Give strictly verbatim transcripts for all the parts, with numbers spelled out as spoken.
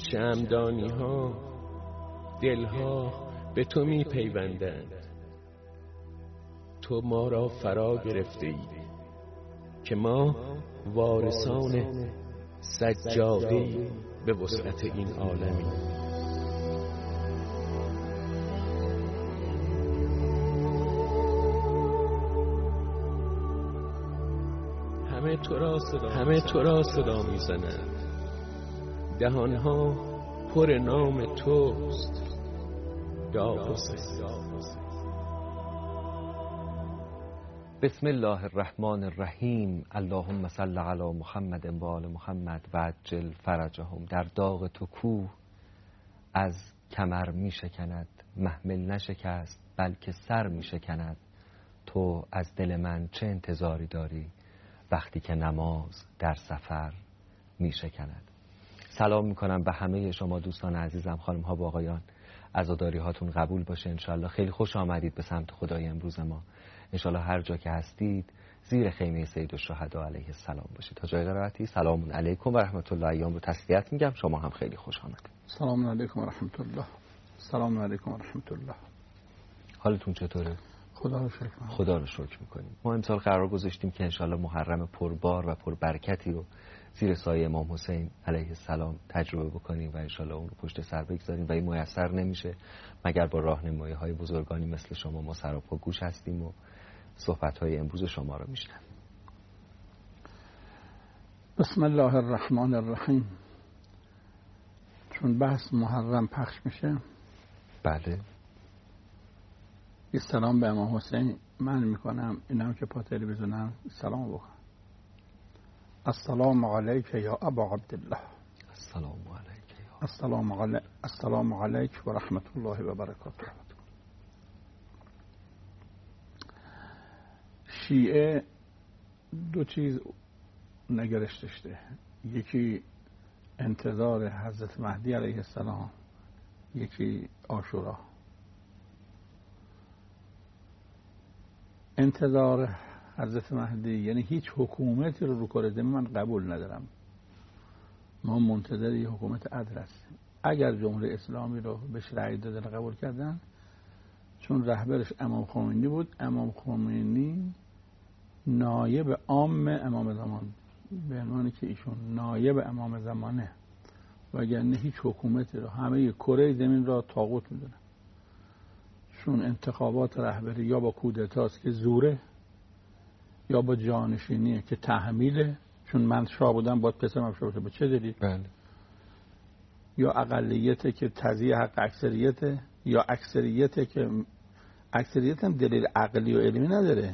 شمعدانی ها دلها به تو می پیوندند. تو ما را فرا گرفته ای که ما وارثان سجاده‌ای به وسعت این عالمی. همه تو را صدا همه تو را صدا میزنند، دهانها پر نام توست یا حسین. بسم الله الرحمن الرحیم. اللهم صل علی محمد و آل محمد و عجل فرجهم. در داغ تو کوه از کمر می شکند، محمل نشکست بلکه سر می شکند. تو از دل من چه انتظاری داری وقتی که نماز در سفر می شکند. سلام می کنم به همه شما دوستان عزیزم، خانم ها و آقایان. عزاداری هاتون قبول باشه انشالله. خیلی خوش آمدید به سمت خدای امروز ما. انشالله هر جا که هستید زیر خیمه سید الشهدا علیه السلام باشید. تا جای قرائتی سلام علیکم و رحمت الله. ایام رو تسلیت میگم، شما هم خیلی خوش آمدید. سلام علیکم و رحمت الله. سلام علیکم و رحمت الله. حالتون چطوره؟ خدا رو شکر خدا رو شکر میکنیم. ما امسال قرار گذاشتیم که انشالله محرم پربار و پربرکتی رو زیر سایه امام حسین علیه السلام تجربه بکنیم و انشالله اون رو پشت سر بگذاریم و این میسر نمیشه مگر با راهنمایی های بزرگانی مثل شما. ما سراپا گوش هستیم و صحبت های امروز شما رو میشنم. بسم الله الرحمن الرحیم. چون بحث محرم پخش میشه، بله، یه سلام به امام حسین من میکنم. اینم که پا تلویزیونم سلام بکنم. السلام علیک یا ابا عبدالله. السلام علیک یا السلام علیک السلام علیک و رحمت الله و برکاته. شیعه دو چیز نگرش داشته، یکی انتظار حضرت مهدی علیه السلام، یکی عاشورا. انتظار حضرت مهدی یعنی هیچ حکومتی رو رو کره زمین من قبول ندارم. ما منتظر یه حکومت عدل هستیم. اگر جمهوری اسلامی رو بهش رأی دادن قبول کردن، چون رهبرش امام خمینی بود. امام خمینی نایب عام امام زمان، به عنوانی که ایشون نایب امام زمانه، وگرنه هیچ حکومتی رو همه کره زمین را طاغوت میدونن. چون انتخابات رهبری یا با کودتاست که زوره، یا با جانشینیه که تحمیله. چون من شاه بودم باید پسرم هم شاه باشه، به چه دلیل؟ بله. یا اقلیته که تضییع حق اکثریته، یا اکثریته که اکثریت هم دلیل عقلی و علمی نداره.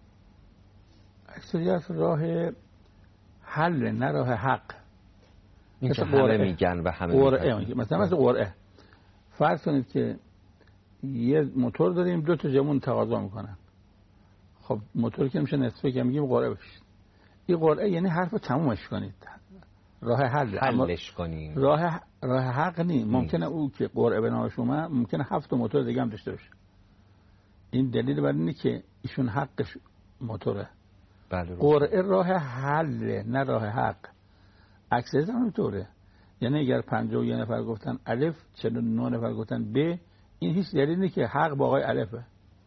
اکثریت راه حل نه راه حق. این که همه میگن و همه قرعه میگن. مثلا مثل قرعه. فرض کنید که یه موتور داریم، دو تا جمعون تقاضا میکنن. خب موتور که میشه نصفه که میگیم قرعه بکشید. این قرعه یعنی حرف تمومش کنید، راه حل حلش کنیم. راه راه حق نی. ممکنه او که قرعه به نامش اومد ممکنه هفت موتور دیگه هم داشته باشه. این دلیل بر اینه که ایشون حقش موتوره. بله. قرعه راه حل نه راه حق. اکثریت هم اینطوره. یعنی اگر پنجاه و یک نفر گفتن الف، چهل و نه نفر گفتن ب، این هیچ دلیلی نیست که حق با آقای الفه.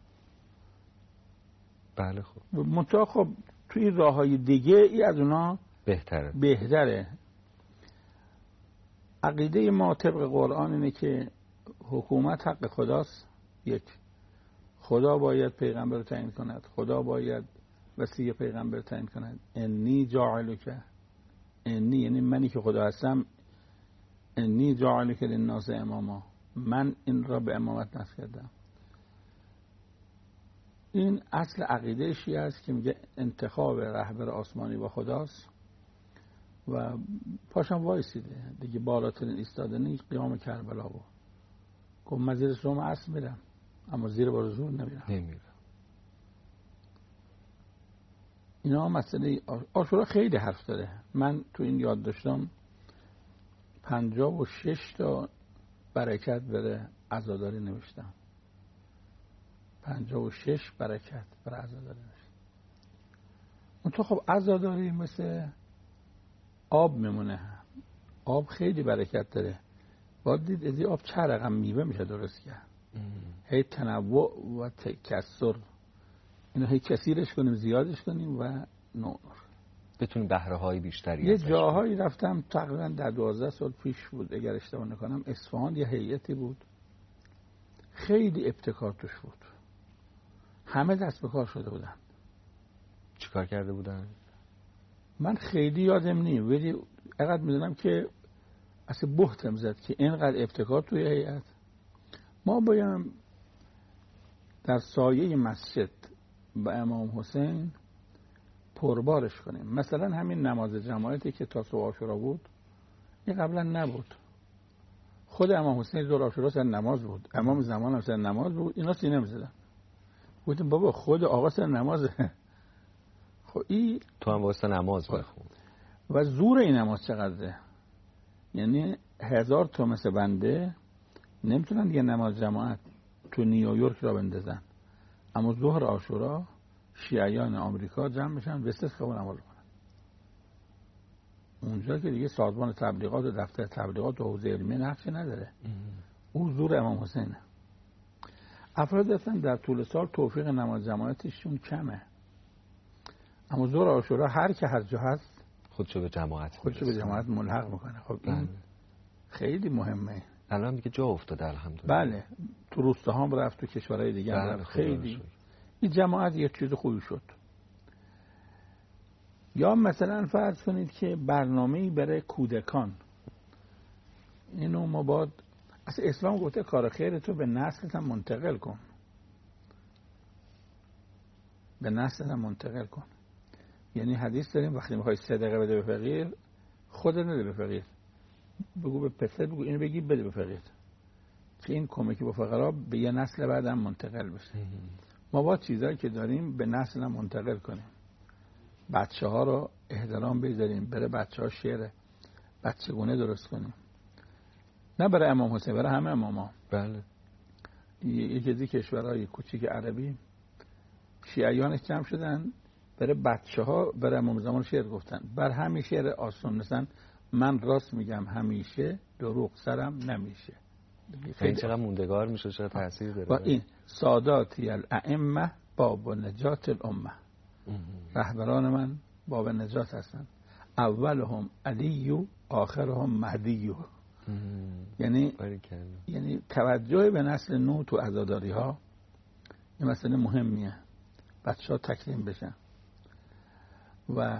بله. خب منتها خب توی راههای دیگه ای از اونا بهتره. بهتره. عقیده ما طبق قرآن اینه که حکومت حق خداست. یک، خدا باید پیغمبر رو تعیین کند، خدا باید وصی پیغمبر تعیین کند. انی جاعلک، انی یعنی منی که خدا هستم، انی جاعلک للناس اماما، من این را به امامت نصب کردم. این اصل عقیده شیعه است که میگه انتخاب رهبر آسمانی با خداست و پاشم وایسیده دیگه، بالاترین ایستادنی قیام کربلا بود. گفت من زیر شما اسب میرم اما زیر بار زور نمیرم. نمیرم. اینا مسئله عاشورا خیلی حرف داره. من تو این یاد داشتم پنجاه و شش تا برکت بره عزاداری نوشتم. پنجاه و شش برکت برای عزاداری نوشتم. اون تو خب عزاداری مثل آب میمونه. آب خیلی برکت داره. باید دید از این آب چه رقم میوه میشه درست کرد. هی تنوع و تکثر، اینو هی کثیرش کنیم، زیادش کنیم و نور بتونیم بهره های بیشتری. یه جاهایی رفتم تقریبا در دوازده سال پیش بود اگر اشتباه نکنم، اصفهان یه هیئتی بود خیلی ابتکار توش بود، همه دست به کار شده بودن. چیکار کرده بودن؟ من خیلی یادم نیم، ولی اقدر میدونم که اصلا بهتم زد که اینقدر ابتکار توی هیئت. ما بایم در سایه مسجد با امام حسین پربارش کنیم. مثلا همین نماز جماعتی که تا صبح عاشورا بود این قبلا نبود. خود امام حسین ظهر عاشورا سر نماز بود، امام زمان هم سر نماز بود، اینا سینه می‌زدن. گفتیم بابا خود آقا سر نمازه. خب این تو هم واسه نماز بخون. و زور این نماز چقدره؟ یعنی هزار تا مثل بنده نمیتونن یه نماز جماعت تو نیویورک را بندازن، اما ظهر عاشورا شیعیان آمریکا جمع میشن وسط خیابون عمل کنن. اونجا که دیگه سازمان تبلیغات و دفتر تبلیغات و حوزه علمی نقشی نداره. او زور امام حسینه. افراد هستن در طول سال توفیق نماز جماعتشون کمه، اما ظهر عاشورا هر که هر جا هست خودشو به جماعت خودشو به جماعت ملحق میکنه. خب این خیلی مهمه. الان دیگه جا افتاده الحمدلله. بله، تو روستاها هم رفت، تو کشورهای دیگه هم رفت. خیلی این جماعت یک چیز خوبی شد. یا مثلا فرض کنید که برنامه‌ای برای کودکان، اینو ما باید، اصلا اسلام گفته کار خیر تو به نسلت هم منتقل کن، به نسلت هم منتقل کن. یعنی حدیث داریم وقتی میخوای صدقه بده به فقیر، خودت نده به فقیر، بگو به پسر، بگو اینو بگی بده به فقیر، که این کمکی به فقرا به یه نسل بعد هم منتقل بشه. ما با چیزایی که داریم به نسل هم منتقل کنیم. بچه ها رو احترام بذاریم، برای بچه ها شعر بچگونه درست کنیم، نه برای امام حسین، برای همه اماما. بله. یکی از کشورهای کوچیک عربی شیعیانش جمع شدن برای بچه ها برای امام زمان شعر گفتن، بر همین شعر آسان، مثلا من راست میگم همیشه، دروغ سرم نمیشه. خیلی چقدر موندگار میشه، چقدر تاثیر داره. با این ساداتی الائمه باب نجات الامه، رهبران من باب نجات هستن، اولهم علی و آخرهم مهدی. یعنی یعنی توجه به نسل نو تو عزاداری ها این مسئله مهمیه، بچه ها تکریم بشن. و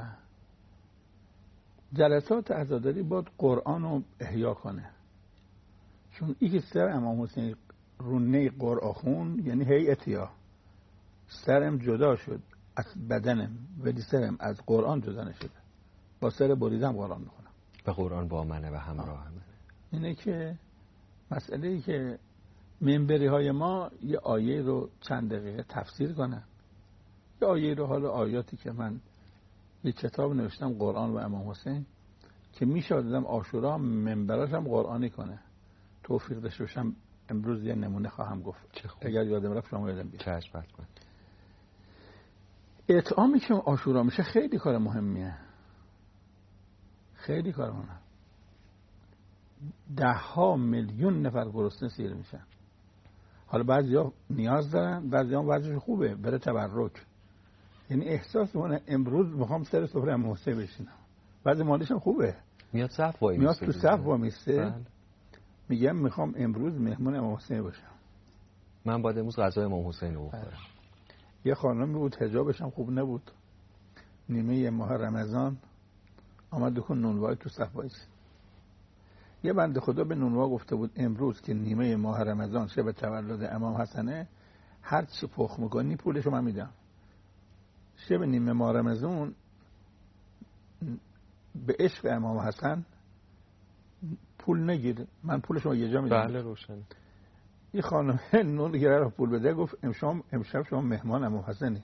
جلسات عزاداری باید قرآن رو احیا کنه، چون این که سر امام حسین رونه قرآن خون یعنی هیئتیا، سرم جدا شد از بدنم ولی سرم از قرآن جدا نشده، با سر بریدم قرآن میخونم و قرآن با منه و همراه منه. اینه که مسئله ای که منبری های ما یه آیه رو چند دقیقه تفسیر کنن، یه آیه رو، حالا آیاتی که من یه کتاب نوشتم قرآن و امام حسین که میشه دادم عاشورا منبراش هم قرآنی کنه، توفیق داشته باشم امروز یه نمونه خواهم گفت اگر یادم رفت شما یادم بیاد. چشم حتما. اطعامی که عاشورا میشه خیلی کار مهمیه، خیلی کار مهمه. ده ها میلیون نفر گرسنه سیر میشن. حالا بعضیا نیاز دارن، بعضیا وضعش خوبه بره تبرک، یعنی احساس میکنه امروز میخوام سر سفره امام حسین بشینم، بعضی مالش هم خوبه، میاد صف وای میاد تو صف وای میسته، میگم میخوام امروز مهمون امام حسین باشم، من باید امروز غذای امام حسین رو بخورم. یه خانمی بود حجابش هم خوب نبود، نیمه ماه رمضان آمد دکون نونوای تو صف وایسید. یه بنده خدا به نونوا گفته بود امروز که نیمه ماه رمضان شب تولد امام حسنه، هر چی پخ میکنی پولشو من میدم. شب نیمه ماه رمضان به عشق امام حسن پول نگیر، من پولشو یه جا میدم. بله روشن. این خانم نون گره رو پول بده، گفت امشب امشب شما مهمان امام حسنی.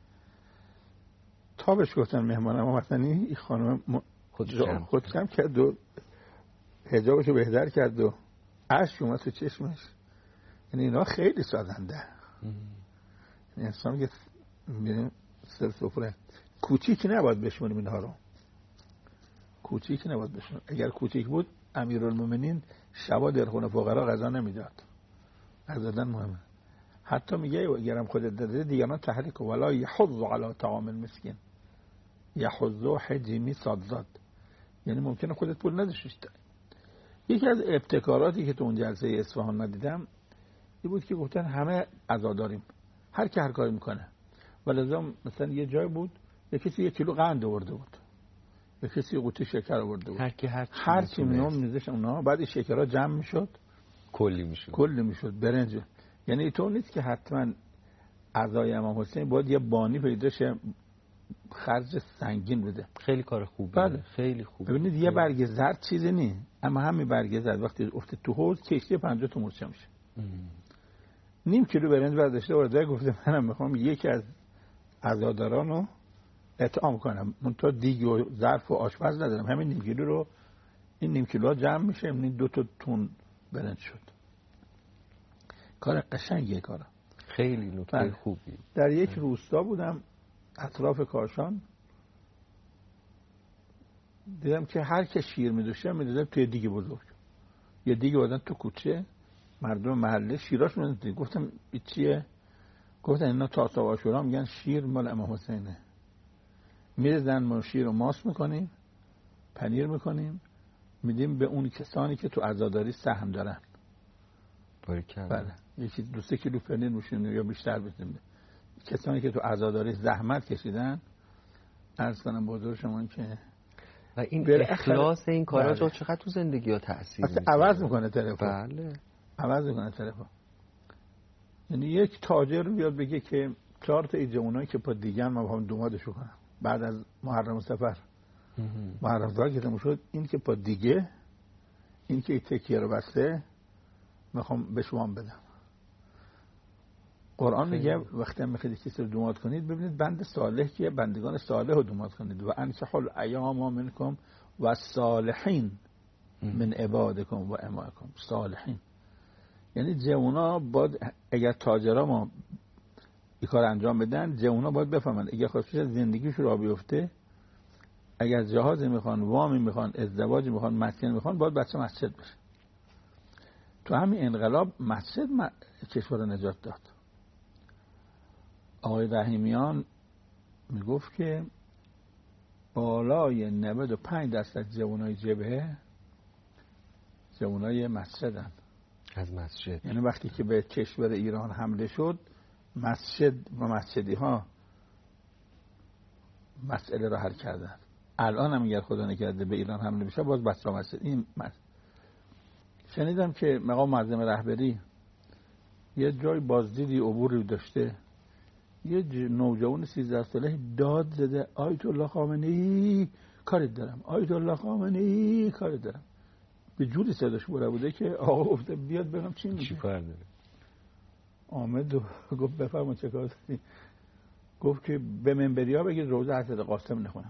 تا بهش گفتن مهمان امام حسنی، این خانم خود کم کرد و حجابشو بهتر کرد و اشک اومد تو چشمش. یعنی اینا خیلی سازنده. یعنی انسان که میریم سر سفره کوچیک نباید بشمونیم اینها رو، کوچیک نباید بشمونیم. اگر کوچیک بود امیرالمومنین شبا در خونه فقرا غذا نمیداد. غذا دادن مهمه. حتی میگه اگرم خودت داده دیگران تحریک کن ولا یحض علی طعام المسکین. یحض حجمی صادزاد، یعنی ممکنه خودت پول نداشتی. یکی از ابتکاراتی که تو اون جلسه اصفهان من دیدم این بود که گفتن همه عزا داریم، هر کی هر کاری میکنه. ولذا مثلا یه جای بود یه کسی یک کیلو قند آورده بود، یه کسی قوطی شکر آورده بود، هر کی هر هر چی میون میذاشت اونها، بعد این شکرها جمع میشد کلی میشد کلی میشد برنج. یعنی تو نیست که حتما عزای امام حسین باید یه بانی پیدا شه خرج سنگین بده. خیلی کار خوبه. بله. خیلی خوبه. ببینید یه برگ زرد چیزی نی، اما همین برگ زرد وقتی افته تو حوض کشتی پنجاه تا مورچه میشه. نیم کیلو برنج برداشته ورده گفته منم میخوام یکی از عزادارانو اطعام کنم، من تو دیگ و ظرف و آشپز ندارم، همین نیم کیلو رو این نیم کیلو جمع میشه، این دو تا تون برنج شد. کار قشنگیه کارا. خیلی نکته بله. خوبی. در یک روستا بودم اطراف کاشان، دیدم که هر که شیر میدوشه میدوزه توی دیگ بزرگ، یه دیگ بودن تو کوچه، مردم محله شیراش میدوزن. گفتم این چیه؟ گفتن اینا تاسا و عاشورا میگن شیر مال امام حسینه، میرزن ما شیر رو ماس میکنیم، پنیر میکنیم، میدیم به اون کسانی که تو عزاداری سهم دارن. باریکلا. بله. یکی دو سه کیلو پنیر میشونه یا بیشتر بدیم کسانی که تو عزاداری زحمت کشیدن. عرض کنم بزرگ شما که و این اخلاص این کارا بله. چقدر تو زندگی ها تأثیر میذاره. عوض میکنه طرفو. بله. عوض میکنه طرفو. یعنی یک تاجر بیاد بگه که چهار تا ایجونایی که پا دیگن ما بخوام دومادشو کنم بعد از محرم سفر. محرم سفر که تموم شد این که پا دیگه، این که تکیه رو بسته میخوام به شما بدم. قرآن میگه وقتی هم میخواید کسی رو دوماد کنید ببینید بند صالح که بندگان صالح رو دوماد کنید و انکحوا الایام منکم و الصالحین من عبادکم و امائکم. صالحین یعنی جوونا باید، اگر تاجرها ما این کار انجام بدن جوونا باید بفهمن اگر خواستش زندگیش را بیفته، اگر جهاز میخوان، وامی میخوان، ازدواج میخوان، مسکن میخوان، باید بچه مسجد بشه. تو همین انقلاب مسجد کشور رو نجات داد. آقای رحیمیان میگفت که بالای نود و پنج درصد جوانای جبهه جوانای مسجدن. از مسجد. یعنی وقتی که به کشور ایران حمله شد مسجد و مسجدی ها مسئله را حل کردن. الان هم اگر خدا نکرده به ایران حمله بشه باز بچه ها مسجد. این مسجد. شنیدم که مقام معظم رهبری یه جای بازدیدی عبوری داشته، یه نوجوان سیزده ساله داد زده آیت الله خامنه‌ای کاری دارم، آیت الله خامنه‌ای کاری دارم. به جوری صداش بوده بوده که آقا گفته بیاد ببینم چی میگه. چی کار داره؟ آمد و گفت بفرمایید چه کار داری؟ گفت که به منبریا بگید روزه حضرت قاسم نخونن.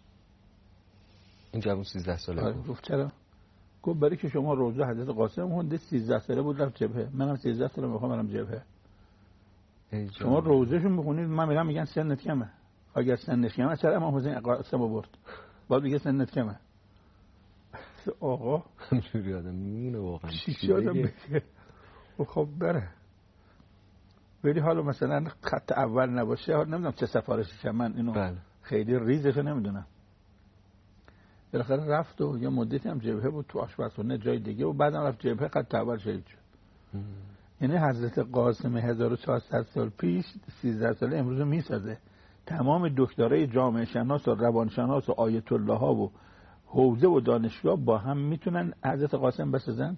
این جوان سیزده ساله بود. گفت چرا؟ گفت برای که شما روزه حضرت قاسم خونده، سیزده ساله بود رفت جبهه، منم سیزده ساله میخوام برم جبهه. شما روزهشون بخونید من میگم میگن سنت کمه. اگر سنت کمه چرا امام حسین قاسم آورد؟ باید بگه سنت کمه. آقا همینجوری آدم میمونه واقعا. چی آدم بگه؟ خب بره. ولی حالا مثلا خط اول نباشه، نمیدونم چه سفارشی که من اینو بله. خیلی ریزشو نمیدونم. بالاخره رفت و یه مدتی هم جبهه بود تو آشپزخونه جای دیگه و بعدم رفت جبهه خط اول شهید شد. یعنی حضرت قاسم هزار و چهارصد سال پیش سیزده ساله امروز میسازه. تمام دکترای جامعه شناس و روان شناس و آیت الله ها و حوزه و دانشگاه با هم میتونن حضرت قاسم بسازن.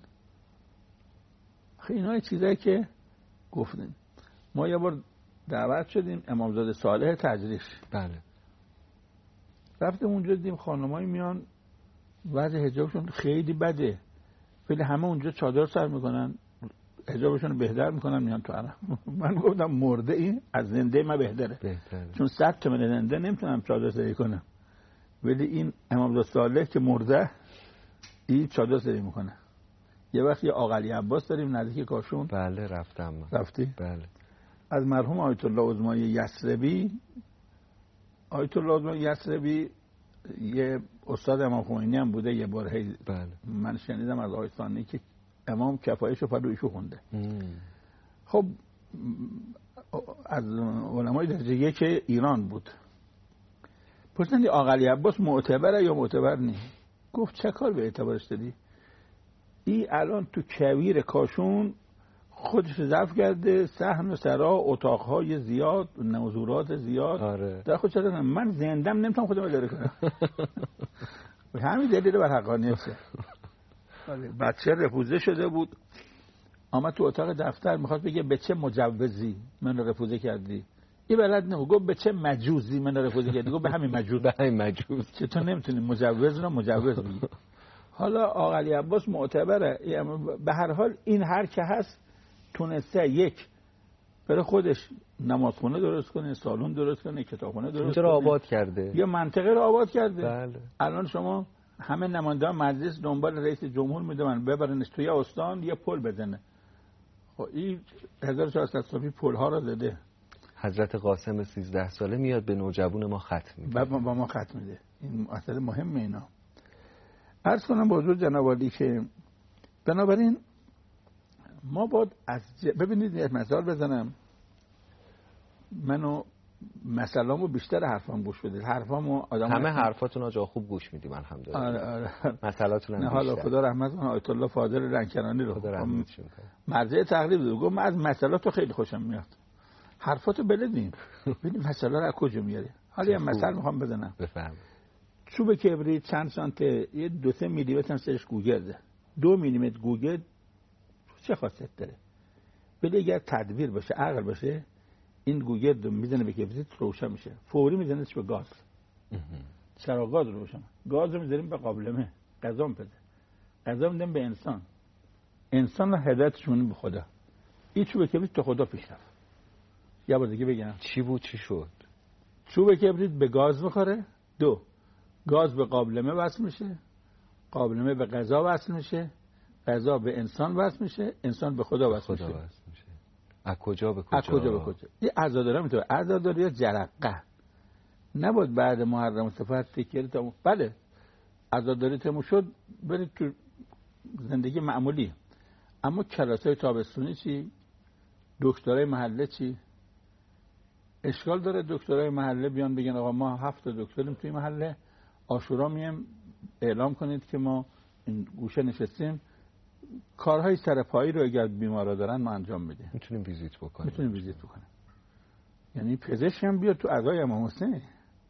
خیلی اینا چیزایی که گفتیم. ما یه بار دعوت شدیم امامزاده صالح تجریش. بله. رفتیم اونجا دیدیم خانمایی میان وضع حجابشون خیلی بده. ولی همه اونجا چادر سر میکنن، حجابشون بهتر میکنن میان تو عرب. من گفتم مرده این از زنده ما بهتره. بهتره. چون صد تا من زنده نمیتونم چادر سری کنم. ولی این امامزاده صالح که مرده این چادر سری میکنه. یه وقت یه آقا علی عباس داریم نزدیک کاشون. بله رفتم. رفتی؟ بله. از مرحوم آیت الله عظمای یثربی، آیت الله عظمای یثربی یه استاد امام خمینی هم بوده یه بار، هی بله. من شنیدم از آقای ثانی که امام کفایشو پلویشو خونده. ام. خب از علمای درجه یک ایران بود. پرسیدن آقا عباس معتبره یا معتبر نیست؟ گفت چه کار به اعتبارش دادی؟ این الان تو کویر کاشون خودش ضعف کرده، صحن و سرا، اتاقهای زیاد، نوزورات زیاد. آره. در خود چرا من زندم نمیتونم خودم اداره کنم. همین دلیل بر حقانیته. بچه رفوزه شده بود، آمد تو اتاق دفتر میخواد بگه به چه مجوزی من رفوزه کردی؟ این بلد نمو، گفت به چه مجوزی من رفوزه کردی؟ گفت به همین مجوز. به همین مجوز. که تو نمیتونی مجوز رو مجوز بگی. حالا آقا علی عباس معتبره، به هر حال این هر که هست تونسته یک برای خودش نمازخونه درست کنه، سالن درست کنه، کتابخونه درست کنه، آباد کرده، یه منطقه رو آباد کرده. بله. الان شما همه نمایندگان مجلس دنبال رئیس جمهور میدونن ببرنش توی استان یه پل بزنه. خب این هزار و چهارصد صافی پل ها رو زده. حضرت قاسم سیزده ساله میاد به نوجوان ما ختم میده، با ما ختم میده. این مسئله مهمه. اینا عرض کنم به حضور جناب عالی که بنابراین ما باید از ج... ببینید یه مثال بزنم. منو مثلامو بیشتر حرفام گوش بدید. حرفامو آدم همه حرفاتون آجا خوب گوش میدیم الحمدلله. آره آره. مثلاتون هم نه حالا خدا رحمت کنه آیت الله فاضل رنگکنانی رو خدا رحمتشون کنه. مرجع تقریب بود. گفت من از مثلاتو خیلی خوشم میاد. حرفاتو بلدین. ببین مثلا رو از کجا میاری. حالا یه مثل میخوام بزنم. بفهم. چوب کبریت چند سانته یه دو سه میلی متر سرش گوگرده. دو میلی متر گوگرد چه خاصیت داره؟ ولی اگر تدبیر باشه، عقل باشه، این گوگرد رو میزنه به کبریت روشن میشه. فوری میزنهش به گاز. چرا گاز روشن؟ گاز رو میذاریم به قابلمه، غذا میپزه. غذا میدیم به انسان. انسان رو هدایتش میدیم به خدا. این چوب کبریت تو خدا پیش رفت. یه بار دیگه بگم. چی بود چی شد؟ چوب کبریت به گاز میخوره. دو، گاز به قابلمه وصل میشه. قابلمه به غذا وصل میشه. غذا به انسان وصل میشه. انسان به خدا وصل میشه. میشه. از کجا به کجا؟ از کجا به کجا؟ این عزاداری میتونه. عزاداری یا جرقه. نباید بعد محرم صفر فکر تا بله عزاداری تموم شد برید تو زندگی معمولی. اما کلاسای تابستونی چی؟ دکترای محله چی؟ اشکال داره دکترای محله بیان بگن آقا ما هفت دکتریم توی محله، عاشورا میایم اعلام کنید که ما این گوشه نشستیم، کارهای سرپایی رو اگر بیمارا دارن ما انجام میدیم. میتونیم ویزیت بکنیم. میتونیم ویزیت بکنیم. یعنی پزشک هم بیاد تو اعضای امام حسین.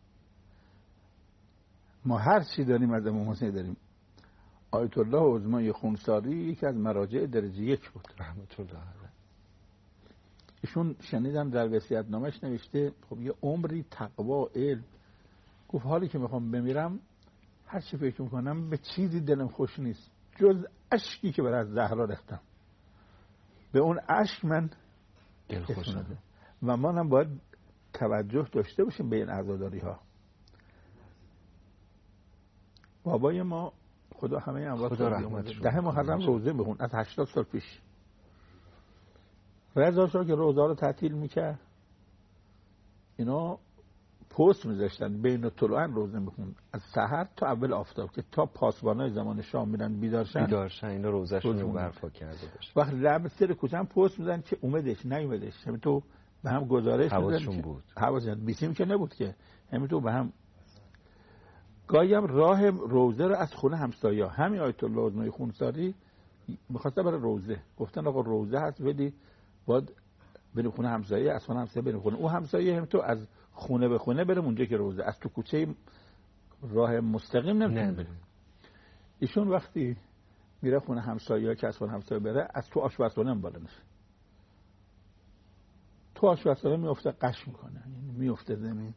ما هر چی داریم از امام حسین داریم. آیت الله عظمای خونساری یکی از مراجع درجه یک بود رحمت الله علیه. ایشون شنیدم در وصیت‌نامه‌اش نوشته خب یه عمری تقوا علم، گفت حالی که میخوام بمیرم هر چی فکر میکنم به چیزی دلم خوش نیست جز اشکی که برای زهرا ریختم. به اون اشک من دل خوشم. و ما هم باید توجه داشته باشیم به این عزاداری ها. بابای ما خدا همه اموات خدا رحمتش کنه. ده محرم روزه بخون از هشتاد سال پیش. رضا شاه که روزه رو تعطیل میکرد اینا پست میذاشتن بین طلوعن روزه میخون از سحر تا اول آفتاب که تا پاسبانای زمان شاه میرن بیدارشن بیدارشن اینا روزهشون رو برپا کرده باشه. وقت لب سر کوچم پست میذارن که اومدش نیومدش، همین تو به هم گزارش حواسشون بود. حواسشون بیسیم که نبود که همین تو به هم. گاهی هم راه روزه رو از خونه همسایه همین آیت الله عظمای خونساری می‌خواسته برای روزه، گفتن آقا روزه هست ولی باید بریم خونه همسایه، از خونه همسایه بریم خونه او همسایه، هم تو از خونه به خونه بریم اونجا که روزه، از تو کوچه راه مستقیم نمیتونیم بریم. ایشون وقتی میره خونه همسایه که از خونه همسایه بره از تو آشپزخونه هم بالا نشه، تو آشپزخونه میفته قش میکنه، یعنی میفته زمین.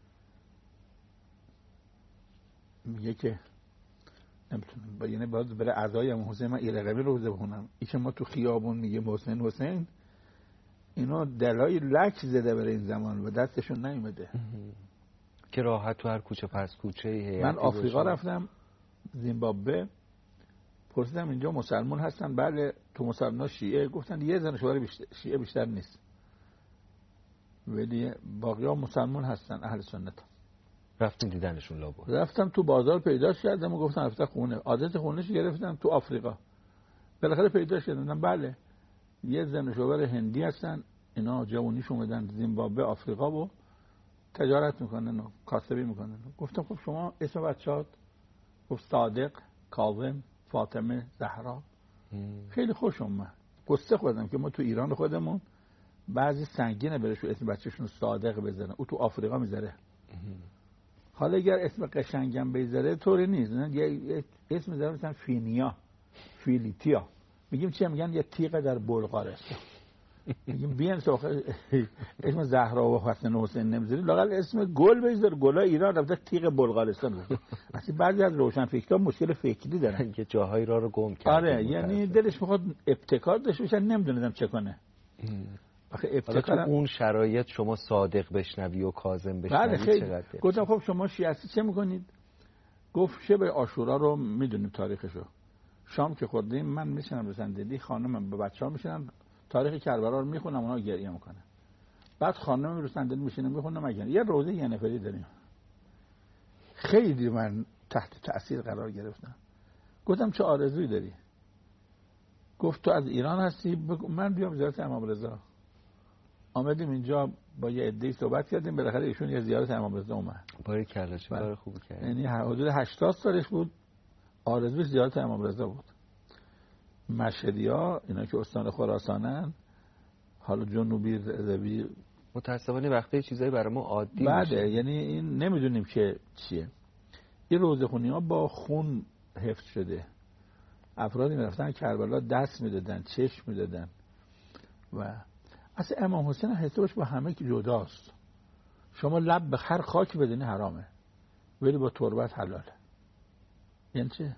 میگه که نمیتونم، یعنی باید برای اعضای امام حسین من این رقمی روزه بخونم. این که ما تو خیابون میگه حسین حسین، اینا دلای لک زده برای این زمان و دستشون نیومده که راحت تو هر کوچه پس کوچه. من آفریقا رفتم، زیمبابوه، پرسیدم اینجا مسلمان هستن؟ بله. تو مسلمان شیعه؟ گفتن یه زن شوهر بیشتر شیعه بیشتر نیست، ولی باقی ها مسلمان هستن، اهل سنت. رفتین دیدنشون لابد؟ رفتم تو بازار پیداش کردم و گفتم رفتم خونه، آدرس خونه‌اش گرفتم تو آفریقا. بالاخره پیداش کردم. بله یه زن و شوهر هندی هستن، اینا جوونیش اومدن زیمبابوه آفریقا و تجارت میکنن و کاسبی میکنن. گفتم خب شما اسم بچه‌هات؟ گفت صادق، کاظم، فاطمه، زهرا. خیلی خوش اومد. قصه خودم که ما تو ایران خودمون بعضی سنگینه برش اسم بچه‌شون صادق بذارن، او تو آفریقا میذاره. حالا اگر اسم قشنگم بذاره طوری نیست، یه اسم میذاره مثلا فینیا، فیلیتیا. میگیم چی؟ میگن یه تیغ در بلغارستان. میگیم بیان سوخه اسم زهرا و حسن و حسین نمیذاری، لااقل اسم گل بذار، گلا ایران رفته تیغ بلغارستان بذار. اصلا بعضی از روشن فکرها مشکل فکری دارن که جاهای راه رو گم کرده. آره یعنی دلش میخواد ابتکار داشته باشه، نمیدونم چه کنه. آخه ابتکار تو اون شرایط شما صادق بشنوی و کاظم بشنوی چقدر؟ گفتم خب شما شیعه چه میکنید؟ گفت شب عاشورا رو میدونیم تاریخشو، شام که خوردیم من میشینم رو صندلی، خانمم با بچه‌ها میشینن تاریخ کربلا رو میخونم، اونا گریه میکنن. بعد خانمم رو صندلی میشینه میخونه. مگه یه روزه یه نفری داریم. خیلی من تحت تأثیر قرار گرفتم. گفتم چه آرزویی داری؟ گفت تو از ایران هستی؟ من بیام زیارت امام رضا. آمدیم اینجا با یه عده‌ای صحبت کردیم، بالاخره ایشون یه زیارت امام رضا اومد. باری کلا چه کار خوبی کرد. یعنی حدود هشتاد سالش بود، آرزوش زیارت امام رضا بود. مشهدی‌ها اینا که استان خراسانن، حالا جنوبی روی، متأسفانه وقتی چیزایی برای ما عادی بعده میشه. یعنی این نمیدونیم که چیه. این روزخونی‌ها با خون حفظ شده. افرادی میرفتن کربلا دست میدادن، چشم میدادن و اصلا امام حسین حسابش با همه که جداست. شما لب به هر خاک بدونی حرامه ولی با تربت حلاله. یعنی چه؟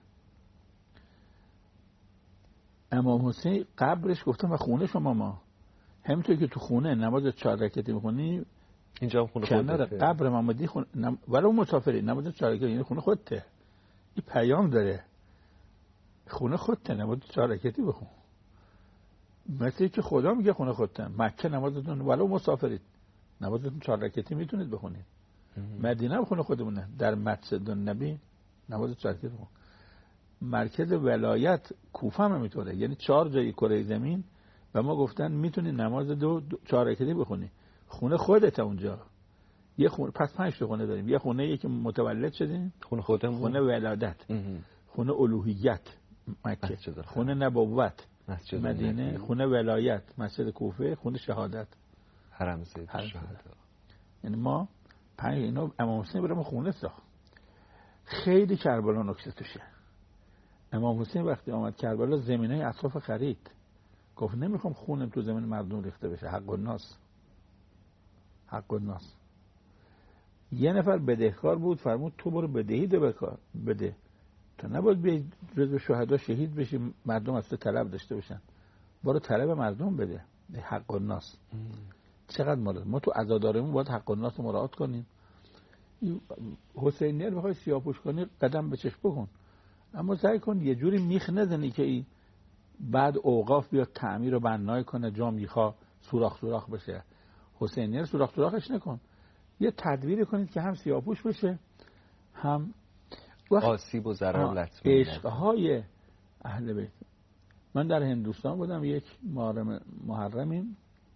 امام حسین قبرش گفتم و خونه شما ما همینطور که تو خونه نماز چهار رکعتی میخونی اینجا هم خونه کنار قبر محمدی خونه نم... ولو مسافری نماز چهار رکعتی، یعنی خونه خودته. این پیام داره، خونه خودته نماز چهار رکعتی بخون. مثل که خدا میگه خونه خودتن. مکه نمازتون ولو مسافرید نمازتون چهار رکعتی میتونید بخونید. مدینه هم خونه خودمونه، در مسجد النبی نماز چهار رکعتی بخون. مرکز ولایت کوفه هم میتونه، یعنی چهار جای کره زمین و ما گفتن میتونی نماز دو, دو چهار رکعتی بخونی. خونه خودت اونجا. یه خونه، پس پنج تا خونه داریم. یه خونه یکی متولد شدیم، خونه خودمون، خونه ولادت، خونه الوهیت مکه، خونه نبوت مدینه، خونه ولایت مسجد کوفه، خونه شهادت حرم سید شهدا. یعنی ما پنج اینا امام حسین برام خونه ساخت. خیلی کربلا نکته توشه. امام حسین وقتی آمد کربلا زمینای اطراف خرید، گفت نمیخوام خونم تو زمین مردم ریخته بشه، حق الناس، حق الناس. یه نفر بدهکار بود، فرمود تو برو بدهی ده بکار بده، تو نباید به جزو شهدا شهید بشی مردم از تو طلب داشته باشن، برو طلب مردم بده. حق الناس چقدر مورد ما تو عزاداریمون باید حق الناس رو مراعات کنیم. حسینیه رو بخوای سیاپوش کنی قدم به چشم بکن، اما سعی کن یه جوری میخ نزنی که این بعد اوقاف بیاد تعمیر و بنای کنه، جا میخوا سوراخ سوراخ بشه. حسینیه رو سوراخ سوراخش نکن، یه تدبیری کنید که هم سیاپوش بشه هم آسیب و ضرر لطمه. عشقهای اهل بیت. من در هندوستان بودم، یک محرم محرمین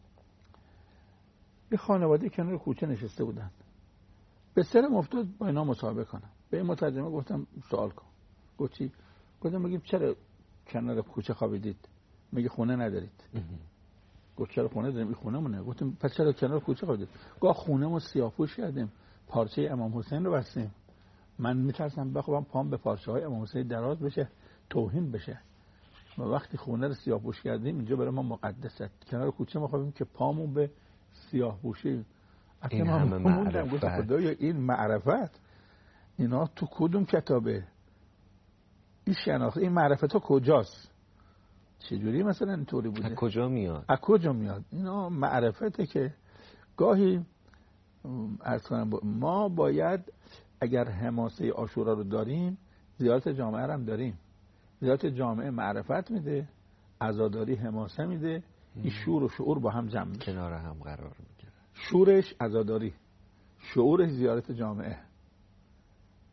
یه خانواده کنار کوچه نشسته بودن، به سرم افتاد با اینا مصاحبه کنم. به این مترجمه گفتم سوال کن. گفت چی؟ گفتم بگیم چرا کنار کوچه خوابیدید؟ میگه خونه ندارید. گفت چرا خونه داریم؟ این خونه مونه. گفتم پس چرا کنار کوچه خوابیدید؟ گفت خونه ما سیاه‌پوش کردیم، پارچه امام حسین رو بستیم، من میترسم بخوام پام به پارچه های امام حسین دراز بشه، توهین بشه. و وقتی خونه رو سیاه‌پوش کردیم اینجا برای ما مقدسه، کنار کوچه ما خوابیم که پامون به سیاه‌پوشی. این همه معرفت. خدایا این معرفت اینا تو کدوم کتابه؟ این شناخت این معرفت ها کجاست؟ چجوری مثلا اینطوری بوده؟ از کجا میاد؟ از کجا میاد؟ اینا معرفته که گاهی عرض کنم ما باید اگر حماسه عاشورا رو داریم زیارت جامعه هم داریم. زیارت جامعه معرفت میده، عزاداری حماسه میده، این شور و شعور با هم جمع میشه، کنار هم قرار میگیره. شورش عزاداری، شعورش زیارت جامعه.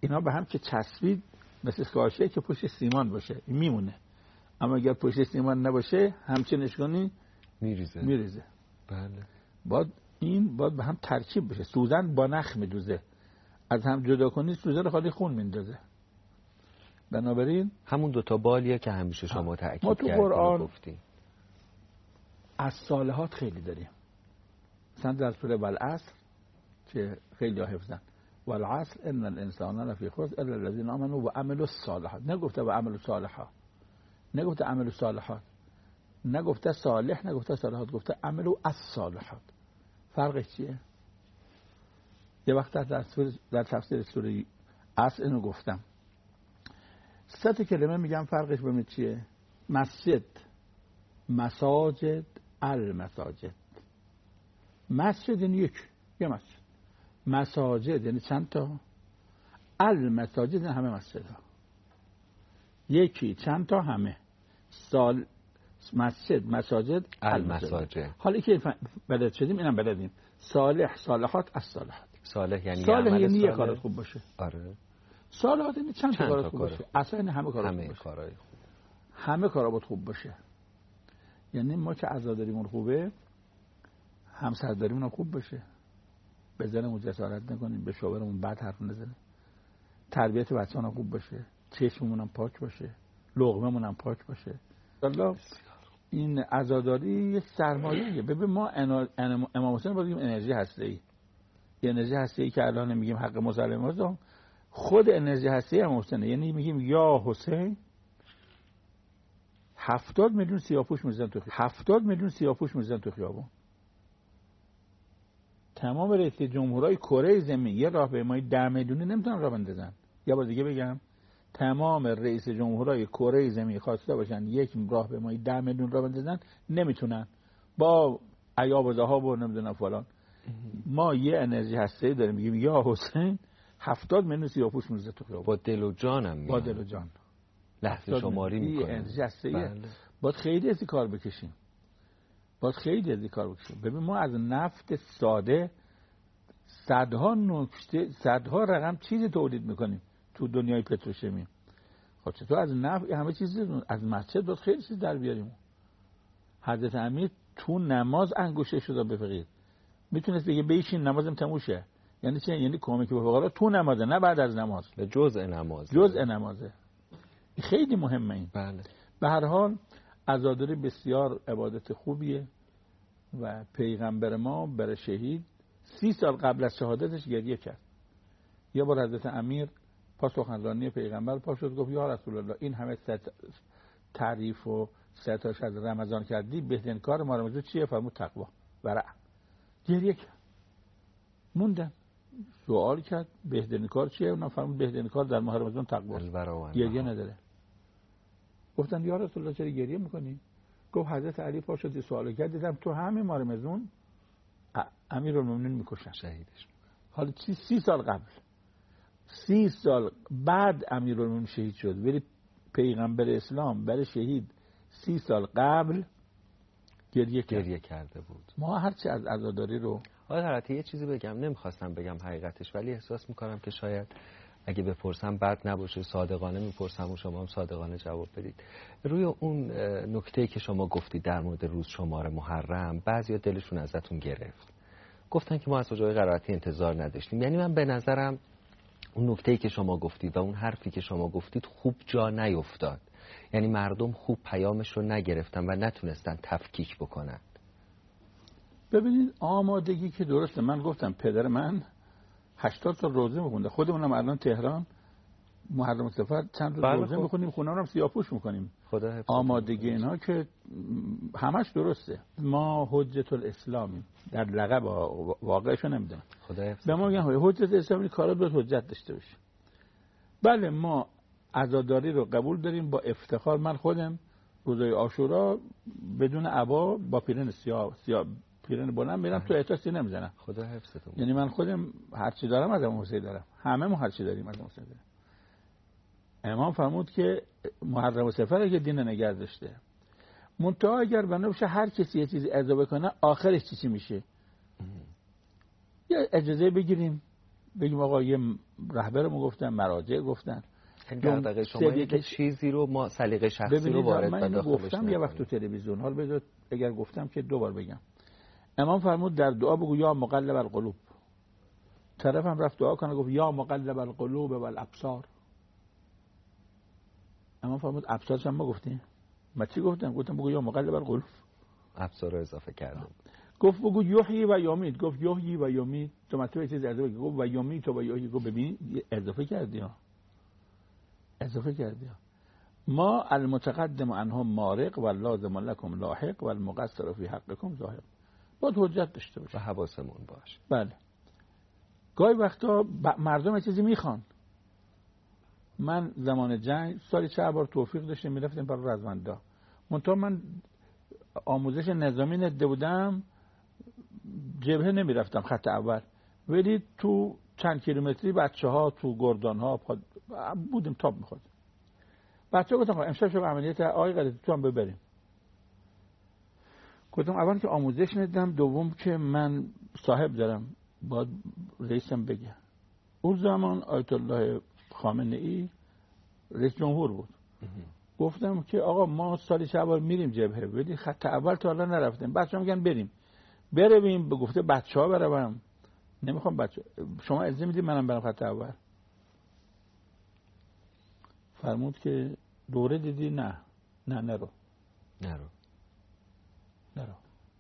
اینا به هم که چسبید مثل کاشیه که پشت سیمان باشه این میمونه، اما اگر پشت سیمان نباشه همچنش کنی میریزه میریزه. بله. باید این باید به هم ترکیب بشه. سوزن با نخ میدوزه، از هم جدا کنی سوزن خالی خون میندازه. بنابراین همون دوتا بالیه که همیشه شما تأکید ما تو کردین قرآن و گفتین. از صالحات خیلی داریم. مثلا در سوره والعصر که خیلی ها حفظن، والعصر ان الانسان لفی خسر الا الذین آمنوا و عملوا الصالحات. نگفته و عملوا الصالحات، نگفته عملوا الصالحات، نگفته صالح، نگفته صالحات، گفته عملوا الصالحات. فرقش چیه؟ یه وقت در در تفسیر سوره عصر اینو گفتم. سه تا کلمه میگم فرقش ببینید چیه. مسجد، مساجد، المساجد. مسجد یعنی یک یه مسجد، مساجد یعنی چند تا، المساجد یعنی همه مسجد ها، یکی چند تا همه. سال مسجد، مساجد، المساجد. حالا که بلد شدیم اینم بلدیم. صالح، صالحات، الصالحات. صالح یعنی صالح یعنی یه کارت خوب باشه. آره. صالحات یعنی چند تا کارت خوب کار باشه. اصلا این همه کارت همه خوب باشه. کارهای خوب. همه کارا باید خوب باشه. یعنی ما که عزاداریمون خوبه، همسرداریمون هم خوب باشه. به زنمون جسارت نکنیم، به شوهرمون بد حرف نزنیم، تربیت بچه‌ها خوب باشه، چشممون هم پاک باشه، لقمه‌مون هم پاک باشه. الله این عزاداری یه سرمایه‌ایه. ببین ما امام حسین رو بگیم انرژی هسته‌ای، یه انرژی هسته‌ای که الان میگیم حق مسلمان‌ها، خود انرژی هسته‌ای امام حسین. یعنی میگیم یا حسین هفتاد میلیون سیاه‌پوش میزنن تو خیابون، هفتاد میلیون سیاه‌پوش میزنن تو خیابون. تمام رئیس جمهورهای کره زمین یه راهپیمایی ده میلیونی نمیتونن راه بندازن. یا با دیگه بگم تمام رئیس جمهورهای کره زمین خواسته باشن یک راهپیمایی ده میلیون راه بندازن نمیتونن، با عیاب و ذهاب و نمیدونم فلان. ما یه انرژی هسته‌ای داریم میگیم یا حسین هفتاد میلیون سیاه‌پوش میزنن تو خیابون. با دل و جانم با دل و جان لحظه شماری میکنه. این انرژی هسته‌ایه. بله. باید خیلی از این کار بکشیم. باید خیلی از این کار بکشیم. ببین ما از نفت ساده صدها نکته، صدها رقم چیزی تولید میکنیم تو دنیای پتروشیمی. خب چطور از نفت همه چیز، از مسجد باید خیلی چیز در بیاریم. حضرت امیر تو نماز انگشتش رو بفقید، میتونست بگه بیشین نمازم تموم شه. یعنی چه؟ یعنی کمک به فقرا تو نمازه، نه بعد از نماز. به جزء نماز. جزء نمازه. خیلی مهمه این. بله. به هر حال عزاداری بسیار عبادت خوبیه و پیغمبر ما برای شهید سی سال قبل از شهادتش گریه کرد. یه بار حضرت امیر پاس سخنرانی پیغمبر پاس شد گفت یا رسول الله این همه تعریف و ستایش از رمضان کردی، بهترین کار ما رمضان چیه؟ فرمود تقوا ورع. گریه کرد. موندن. سوال کرد بهترین کار چیه؟ اونم فرمود بهترین کار در ماه رمضان تقوا. گریه نداره. گفتن یا رسول الله چرا گریه میکنی؟ گفت حضرت علی پا شد سوال کرد، دیدم تو همه ماه رمضان امیرالمومنین میکشن، شهیدش. حالا چی سی سال قبل، سی سال بعد امیرالمومنین شهید شد، ولی پیغمبر اسلام برای شهید سی سال قبل گریه, گریه کرده بود. ما هرچی از عزاداری رو آقای حضرتی یه چیزی بگم، نمیخواستم بگم حقیقتش، ولی احساس میکنم که شاید اگه بپرسم بد نباشه، صادقانه میپرسم و شما هم صادقانه جواب بدید. روی اون نکته‌ای که شما گفتید در مورد روز شمار محرم، بعضیا دلشون ازتون گرفت، گفتن که ما از حاج آقای قرائتی انتظار نداشتیم. یعنی من به نظرم اون نکته‌ای که شما گفتید و اون حرفی که شما گفتید خوب جا نیفتاد. یعنی مردم خوب پیامش رو نگرفتن و نتونستن تفکیک بکنن. ببینید آمادگی که درسته. من گفتم پدر من هشتاد سال روزه میخونده، خودمونم الان تهران محرم صفر چند روز روزه میخونیم، خونه هم سیاه‌پوش میکنیم. آمادگی اینا که همش درسته. ما حجت الاسلامی در لقب واقعشو نمیدونم. به ما میگن حجت اسلامی، کارا باید حجت داشته باشه. بله ما عزاداری رو قبول داریم با افتخار. من خودم روزای عاشورا بدون عبا با پیرن سیاه سیاه پیرن بلند میرم تو احتاسی نمیزنم. خدا حفظتون. یعنی من خودم هرچی دارم از امام حسین دارم، همه ما هرچی داریم از امام حسین داریم. امام فرمود که محرم صفر که دین نگه داشته، منتها اگر بنا بشه هر کسی یه چیزی اضافه کنه آخرش چی چی میشه؟ یا اجازه بگیریم بگیم آقا یه رهبرمون گفتن، مراجع گفتن. دغدغه شما اینه که چیزی رو ما سلیقه شخصی رو وارد من اینو گفتم یه وقت تو تلویزیون، حال بذار اگر گفتم که دوبار بگم. امام فرمود در دعا بگو یا مقلب القلوب. طرفم رفت دعا کنه گفت یا مقلب القلوب والابصار. امام فرمود ابصارش هم ما گفتیم. ما چی گفتم؟ گفتم بگو یا مقلب القلوب. ابصار رو اضافه کردم. گفت بگو یحیی و یمیت. گفت یحیی و یمیت. تو مطلب چیز اضافه کردی. گفت و یمیت و یحیی. گفت ببین اضافه کردی ها. اضافه کردی ها. ما المتقدم عنهم مارق و لازم لکم لاحق و المقصر فی حقکم ظاهر. باید حجت داشته باشه و حواسمون باشه. بله. گاهی وقتا مردم چیزی میخوان. من زمان جنگ سالی چند بار توفیق داشتیم میرفتیم برای رزمندا. منتها من آموزش نظامی نده بودم، جبهه نمیرفتم خط اول، ولی تو چند کیلومتری بچه ها تو گردان ها بودیم تاب میخواد. بچه ها گفتم امشب شب عملیات آقای قدرتی تو هم ببریم. گفتم اول که آموزش ندم، دوم که من صاحب دارم باید رئیسم بگه. اون زمان آیت الله خامنه ای رئیس جمهور بود. گفتم که آقا ما سالی چند بار میریم جبهه ولی خط اول تا حالا نرفتیم. بچه‌ها میگن بریم. برویم. به گفته بچه‌ها بروم. نمیخوام بچه شما اجازه میدید منم برم خط اول. فرمود که دوره دیدی؟ نه نه نرو نرو نرو.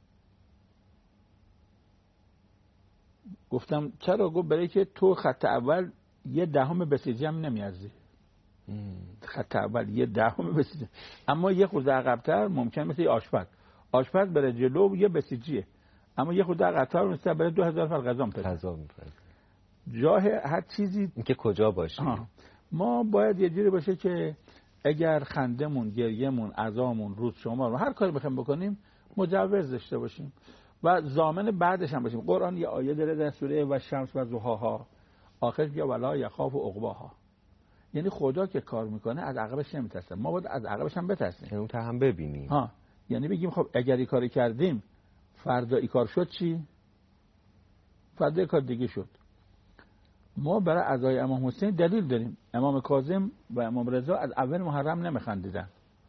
گفتم چرا؟ گفت برای که تو خط اول یه دهم بسیجی هم نمیارزی. خط اول یه دهم بسیجی، اما یه خورده عقب‌تر ممکن مثل آشپز آشپز بره جلو یه بسیجیه، اما یه خورده عقب‌تر مثلا بره دو هزار نفر غذا می‌پزه. غذا می‌پزه. جاه هر چیزی اینکه کجا باشی. ما باید یه جوری باشه که اگر خندمون، گریه‌مون، عزامون، روز شمار هر کاری بخوایم بکنیم مجوز داشته باشیم و ضامن بعدش هم باشیم. قرآن یه آیه داره در سوره و شمس و ضحاها آخرش میگه ولا یخاف عقباها. یعنی خدا که کار میکنه از عقبش نمیترسه، ما باید از عقبش هم بترسیم. یعنی اون تا هم ببینیم. ها یعنی بگیم خب اگر این کاری کردیم فردا این کار شد چی؟ فردا این کار دیگه شد. ما برای عزای امام حسین دلیل داریم. امام کاظم و امام رضا از اول محرم نمیخندیدن.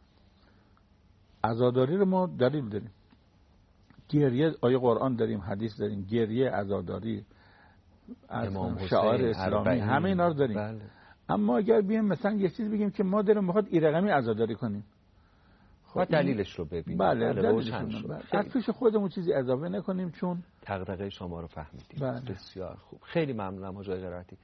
عزاداری رو ما دلیل داریم. گریه آیه قرآن داریم، حدیث داریم، گریه، عزاداری، شعار اسلامی، همه اینا رو داریم. بله. اما اگر بیایم مثلا یه چیز بگیم که ما داریم میخواد این رقمی عزاداری کنیم، خب دلیلش رو ببینیم. بله, بله روشن شد. از پیش خودمون چیزی اضافه نکنیم چون دغدغه شما رو فهمیدیم. بله. بسیار خوب. خیلی ممنونم حاج قرائتی.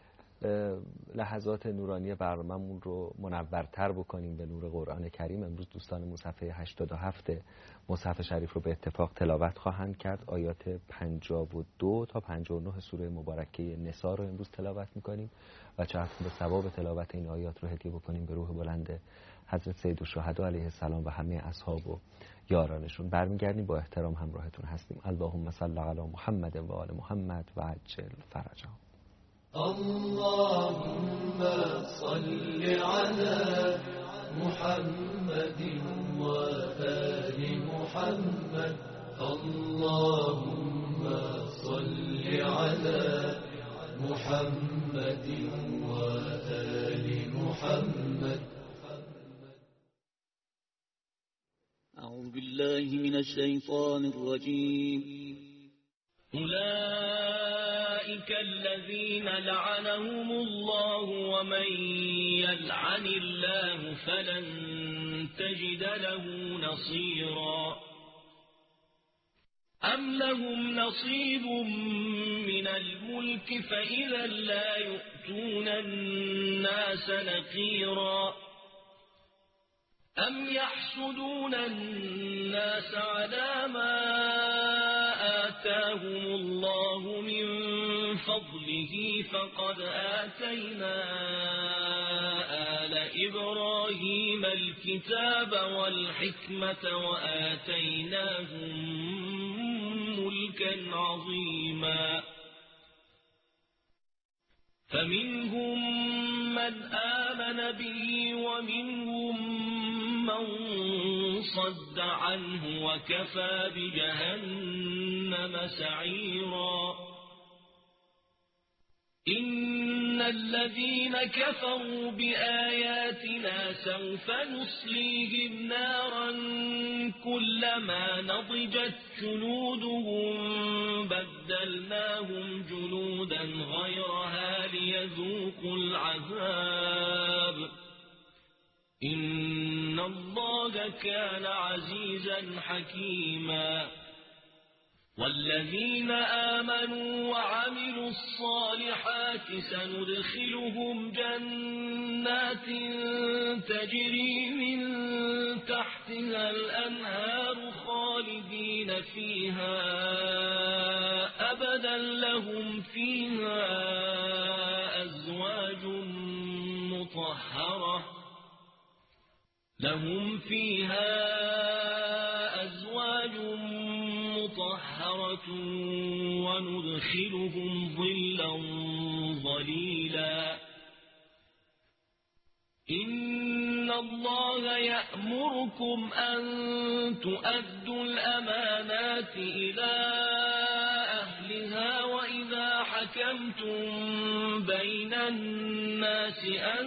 لحظات نورانی برنامه‌مون رو منورتر بکنیم به نور قرآن کریم. امروز دوستانمون صفحه هشتاد و هفت مصحف شریف رو به اتفاق تلاوت خواهند کرد. آیات پنجاه و دو تا پنجاه و نه سوره مبارکه نساء رو امروز تلاوت می‌کنیم و چه به ثواب تلاوت این آیات رو هدیه بکنیم به روح بلند حضرت سیدالشهدا علیه السلام و همه اصحاب و یارانشون. برمیگردیم با احترام همراهتون هستیم. اللهم صل علی محمد و آل محمد و عجل فرجهم. اللهم صل على محمد وآل محمد. اللهم صل على محمد وآل محمد. أعوذ بالله من الشيطان الرجيم. أولئك الذين لعنهم الله ومن يلعن الله فلن تجد له نصيرا. أم لهم نصيب من الملك فإذا لا يؤتون الناس نقيرا. أم يحسدون الناس على ما آتاهم الله من فضله فقد آتينا آل إبراهيم الكتاب والحكمة وآتيناهم ملكا عظيما. فمنهم من آمن به ومنهم من صد عنه وكفى بجهنم سعيرا. إن الذين كفروا بآياتنا سوف نصليهم نارا كلما نضجت جلودهم بدلناهم جلودا غيرها ليذوقوا العذاب إن الله كان عزيزا حكيما والذين آمنوا وعملوا الصالحات سندخلهم جنات تجري من تحتها الأنهار خالدين فيها أبدا لهم فيها أزواج مطهرة لهم فيها أزواج مطهرة وندخلهم ظلا ظليلا إن الله يأمركم أن تؤدوا الأمانات إلى أهلها وإذا حكمتم بين الناس أن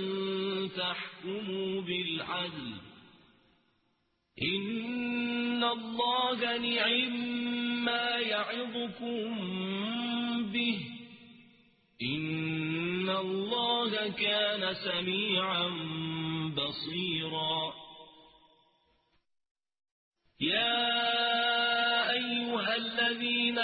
تحكموا بالعدل إن الله نعم ما يعظكم به إن الله كان سميعا بصيرا يا أيها الذين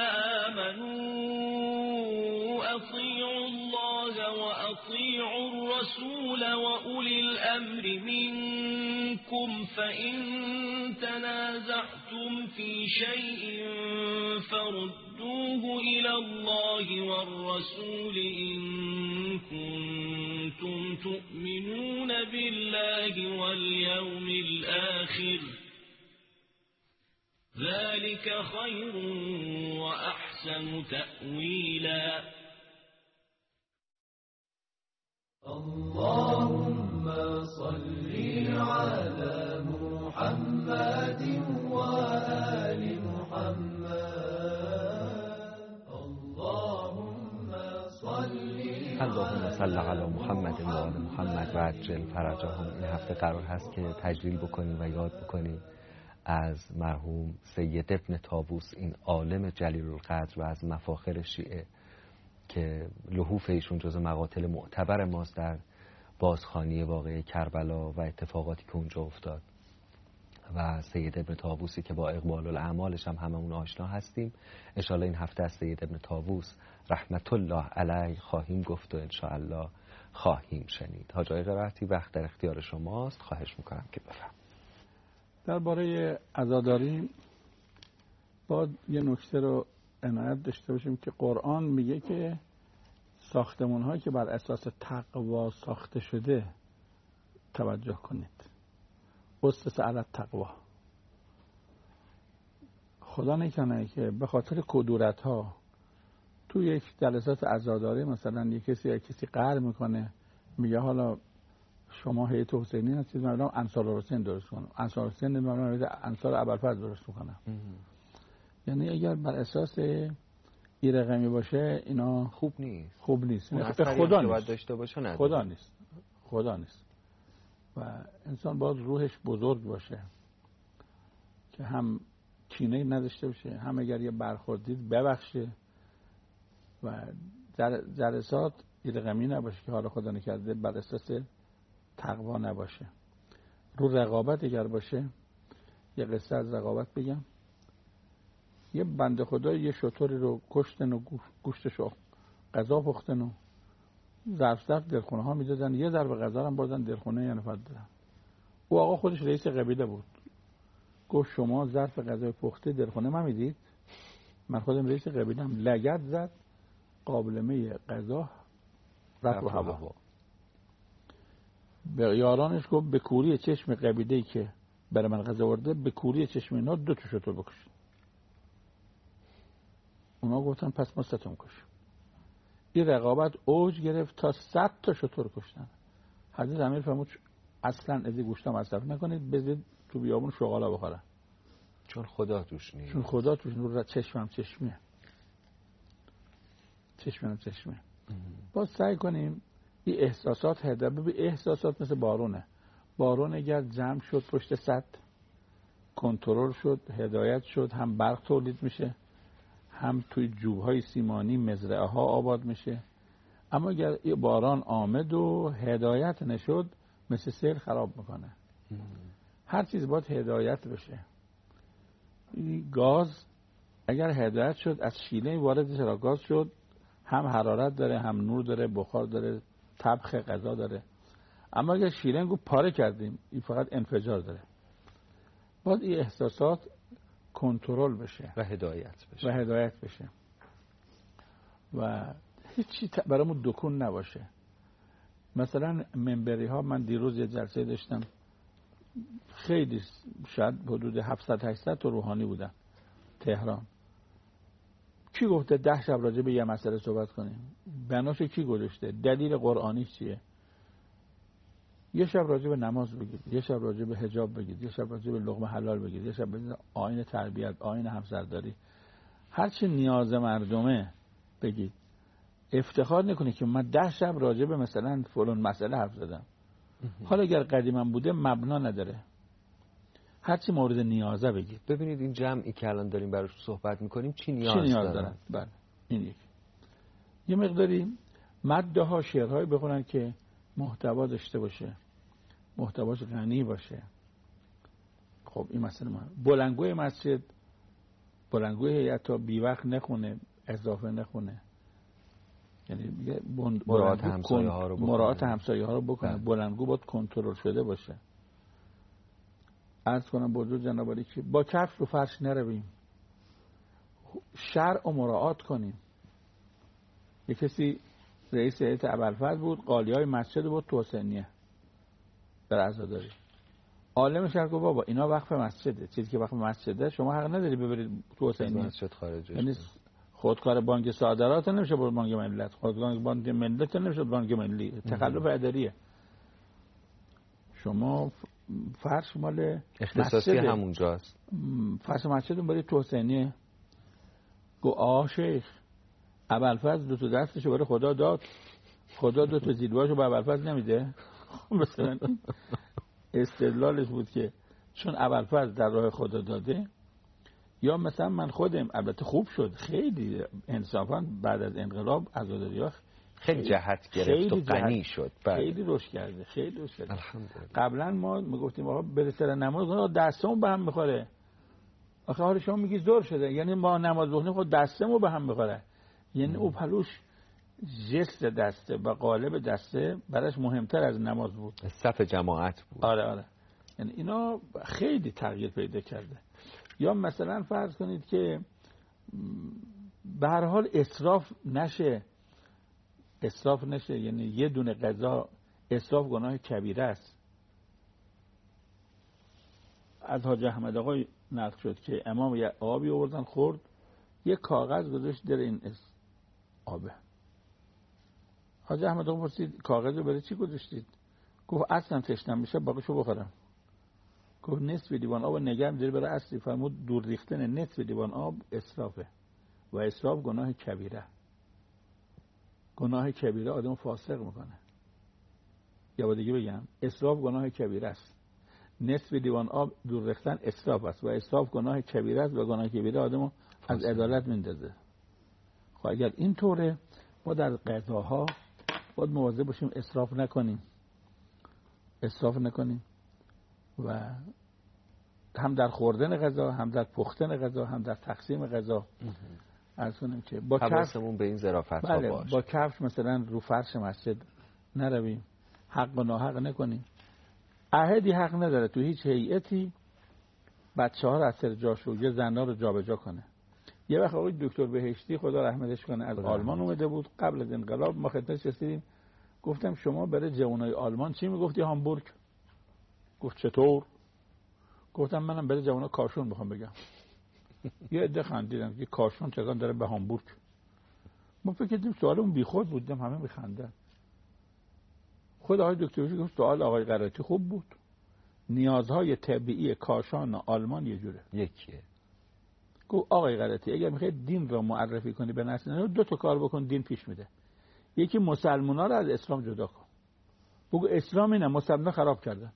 آمنوا أطيعوا الله وأطيعوا الرسول وأولي الأمر منكم فإن تنازعتم في شيء فردوه إلى الله والرسول إن كنتم تؤمنون بالله واليوم الآخر ذلك خير وأحسن تأويلا اللهم صل على محمد وآل محمد اللهم صل اللهم صل علی محمد و آل محمد و عجل فرجهم. این هفته قرار هست که تجلیل بکنیم و یاد بکنیم از مرحوم سید ابن طاووس، این عالم جلیل القدر و از مفاخر شیعه که لحوف ایشون جز مقاتل معتبر ماست در بازخوانی واقعه کربلا و اتفاقاتی که اونجا افتاد و سید ابن طاووسی که با اقبال الاعمالش هم هممون آشنا هستیم. انشاءالله این هفته از سید ابن طاووس رحمت الله علیه خواهیم گفت و انشاءالله خواهیم شنید. حاج آقای قرائتی وقت در اختیار شماست، خواهش میکنم که بفرمایید. درباره عزاداری باید یه نکته رو عنایت داشته باشیم که قرآن میگه که ساختمون هایی که بر اساس تقوا ساخته شده توجه کنید. اسس علی التقوا. خدا نکنه که به خاطر کدورت ها تو یک جلسات عزاداری مثلا یک کسی یک کسی قهر میکنه، میگه حالا شما هیئت حسینی هستید، من میگم انصار حسین درست کنم، انصار حسین من میگم انصار ابوالفضل درست میکنم. یعنی اگر بر اساس این رقمی باشه اینا خوب نیست. خوب نیست. یعنی خدا نیست. داشته باشه نه. خدا نیست. خدا نیست. و انسان باید روحش بزرگ باشه که هم کینه نداشته باشه، هم اگر یه برخوردید ببخشه و جلسات این رقمی نباشه که حالا خدا نکرده بر اساس تقوا نباشه. رو رقابت اگر باشه، یه قصه از رقابت بگم. یه بنده خدا یه شطوری رو کشتن و گوشتشو غذا پختن و ظرف ظرف دلخونه ها میدادن، یه ضرب غذا هم بردن دلخونه یه نفر دادن. او آقا خودش رئیس قبیله بود، گفت شما ظرف غذای پخته دلخونه من میدید؟ من خودم رئیس قبیله‌ام. لگد زد، قابلمه غذا رفت رو هوا. به یارانش گفت به کوری چشم قبیله‌ای که برای من غذا ورده، به کوری چشم اینا دو تا شطور بکشید. اونا گفتن پس ما ستون کشیم. این رقابت اوج گرفت تا صد تا شطور کشتن. حضرت امیر فرمود اصلا از این گوشت مصرف نکنید، بذارید تو بیابون شغالا بخورن، چون خدا توش نیست. چون خدا توش نیست. چشمم چشمیه، چشمم چشمیه. باز سعی کنیم این احساسات هدایت. ببین احساسات مثل بارونه. بارون اگر جمع شد پشت سد، کنترل شد، هدایت شد، هم برق تولید میشه، هم توی جوبهای سیمانی مزرعه ها آباد میشه. اما اگر یه باران آمد و هدایت نشد، مثل سیل خراب میکنه. هر چیز باید هدایت بشه. گاز اگر هدایت شد، از شیله وارد چرا گاز شد، هم حرارت داره، هم نور داره، بخار داره، طبخ غذا داره. اما اگر شیلنگ رو پاره کردیم، این فقط انفجار داره. باید این احساسات کنترل بشه و هدایت بشه و هدایت بشه و هیچی برامون دکون نباشه. مثلا منبری ها، من دیروز یه جلسه داشتم، خیلی شاید حدود هفتصد هشتصد تا روحانی بودن تهران. کی گفته ده شب راجع به یه مسئله صحبت کنیم؟ بناشو کی گذاشته؟ دلیل قرآنی چیه؟ یه شب راجع به نماز بگید، یه شب راجع به حجاب بگید، یه شب راجع به لقمه حلال بگید، یه شب راجع آیین تربیت، آیین همسرداری، هر چی نیاز مردمه بگید. افتخار نکنید که من ده شب راجع به مثلا فلان مسئله حرف زدم. حالا اگر قدیما بوده مبنا نداره، هر چی مورد نیازه بگید. ببینید این جمعی که الان داریم براش صحبت میکنیم چی نیاز, چی نیاز دارن, دارن؟ بله این یک. یه مقداری مده ها شعرهای بخونن که محتوا داشته باشه، محتواش غنی باشه. خب این مسئله ما بلندگوی مسجد، بلندگوی هیئت بی وقت نخونه، اضافه نخونه، یعنی مراعات همسایه ها رو بکنه، مراعات همسایه ها رو بکنه. بله. بلندگو باید کنترل شده باشه. عرض کنم بزرگ جناب عالی که با کفش رو فرش نرویم، شرع و مراعات کنیم. یک کسی رئیس هیئت ابوالفضل بود، قالیای مسجد بود تو حسینیه در عزاداری. عالم شهر گفت بابا اینا وقف مسجده، چیزی که وقف مسجده شما حق نداری ببرید تو حسینیه. مسجد خارجه. یعنی خودکار بانک صادرات نمیشه برد بانک ملت، خودکار بانک ملت نمیشه بانک ملی. تخلف اداریه. شما فرش مال اختصاصی همونجاست. فرش مسجدون برای تو حسینیه. گو آه شیخ ابوالفضل دو تا دستشو برای خدا داد، خدا دو تا زیدواشو به ابوالفضل نمیده؟ مثلا استدلالش بود که چون ابوالفضل در راه خدا داده. یا مثلا من خودم، البته خوب شد خیلی انصافا بعد از انقلاب عزاداری‌ها خیلی جهت گرفت و غنی شد. خیلی رشد کرده، خیلی رشد کرده. الحمدلله. قبلا ما میگفتیم آقا برای سر نماز دستمون به هم میخوره. آخه حالا شما میگی زور شده، یعنی ما نماز بخونیم خود دستمون به هم میخوره. یعنی او پلوش جست دسته و قالب دسته براش مهمتر از نماز بود، صف جماعت بود. آره آره. یعنی اینا خیلی تغییر پیدا کرده. یا مثلا فرض کنید که به هر حال اسراف نشه، اسراف نشه. یعنی یه دونه غذا اسراف گناه کبیره است. از حاج احمد آقای نقل شد که امام یه آبی آوردن خورد، یه کاغذ گذاشت در این آبه. حاج احمد آقا پرسید کاغذ رو برای چی گذاشتید؟ گفت اصلا تشنم میشه باقیشو بخورم. گفت نصف لیوان آب نگه می‌داری برای اصلی. فرمود دور ریختن نصف لیوان آب اسرافه و اسراف گناه کبیره. گناه کبیره آدم فاسق میکنه. یا با دیگه بگم اسراف گناه کبیره است. نصف لیوان آب دور ریختن اسراف است و اسراف گناه کبیره است و گناه کبیره آدمو از عدالت میندازه. خب اگر این طوره ما در غذاها باید مواظب باشیم اسراف نکنیم، اسراف نکنیم و هم در خوردن غذا، هم در پختن غذا، هم در تقسیم غذا. عرض کنیم که با حواسمون به این ظرافت بله ها باشه. با کفش مثلا رو فرش مسجد نرویم، حق و ناحق نکنیم. احدی حق نداره تو هیچ هیئتی بچه ها رو از سر جاشو یه زنا رو جابجا کنه. یه وقت آقای دکتر بهشتی خدا رحمتش کنه از آلمان اومده بود قبل از انقلاب، ما خدمتش رسیدیم. گفتم شما برای جوانای آلمان چی میگفتی؟ هامبورگ. گفت چطور؟ گفتم منم برای جوانا کاشون میخوام بگم. یه عده خندیدن که کاشون چگان داره به هامبورگ. ما فکر کردیم سوالمون بیخود بودیم، همه میخندن. خود آقای دکتر گفت سوال آقای قرائتی خوب بود. نیازهای طبیعی کاشان آلمان یه جوره، یکیه. گفت آقای قرائتی اگر میخوای دین را معرفی کنی به نسل دو تا کار بکن دین پیش میده. یکی مسلمونا رو از اسلام جدا کن. بگو اسلام اینه، مسلمونا خراب کردن،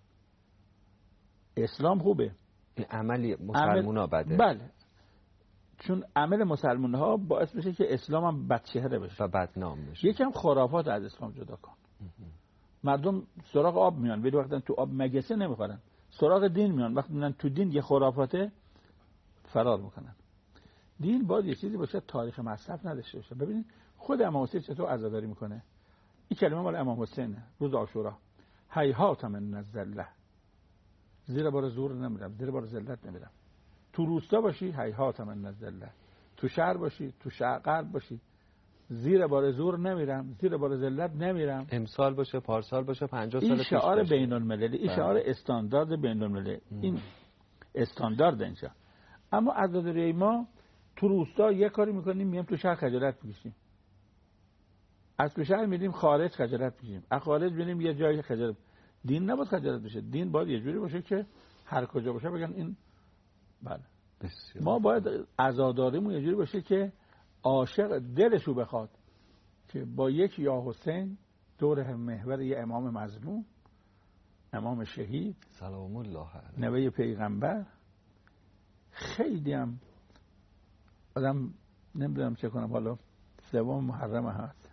اسلام خوبه. این عملی مسلمونا بده. بله، چون عمل مسلمان‌ها باعث میشه که اسلام هم بدچهره بشه و بدنام بشه. یکم خرافات از اسلام جدا کن. مردم سراغ آب میان ولی وقتی تو آب مگسه نمیخورن، سراغ دین میان وقتی میان تو دین یه خرافاته فرار میکنن. دین باید یه چیزی باشه تاریخ مصرف نداشته باشه. ببینید خود امام حسین چطور عزاداری میکنه. این کلمه مال امام حسین روز عاشورا، هیهات من الذله، زیر بار زور نمیرم، زیر بار ذلت نمیرم. تو روستا باشی هیهات من الذله، تو شهر باشی، تو شهر غرب باشی، زیر بار زور نمیرم، زیر بار ذلت نمیرم. امسال باشه، پارسال باشه، پنجاه سال این پیش شعار باشه. بین المللی، این شعار استاندارد بین المللی، این استاندارد اینجا. اما عزاداری ما تو روستا یه کاری میکنیم میام تو شهر خجالت میکشیم، از تو شهر میریم خارج خجالت میکشیم، از خارج میریم یه جای خجالت. دین نباید خجالت بشه، دین باید یه جوری باشه که هر کجا باشه بگن این. بله بسیار. ما باید عزاداریمون یه جوری باشه که عاشق دلشو بخواد که با یک یا حسین دور محور یه امام مظلوم، امام شهید سلام الله علیه، نوه پیغمبر. خیلی هم آدم نمیدونم چه کنم، حالا سوم محرم هست.